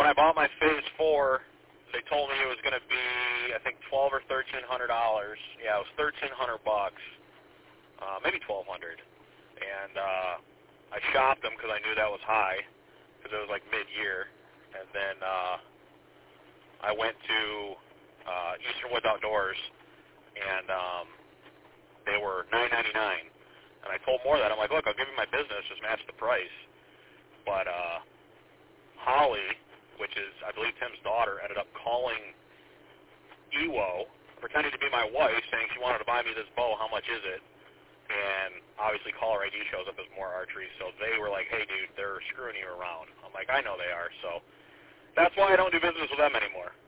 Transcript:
I bought my Phase 4, they told me it was going to be, I think, $1,200 or $1,300. Yeah, it was $1,300 bucks, maybe $1,200. And I shopped them because I knew that was high, because it was like mid-year. And then I went to Eastern Woods Outdoors, and they were $9.99. And I told more of that. I'm like, look, I'll give you my business, just match the price. But Holly, which is, I believe, Tim's daughter, ended up calling EWO, pretending to be my wife, saying she wanted to buy me this bow, how much is it? And obviously caller ID shows up as More Archery, so they were like, hey, dude, they're screwing you around. I'm like, I know they are, so that's why I don't do business with them anymore.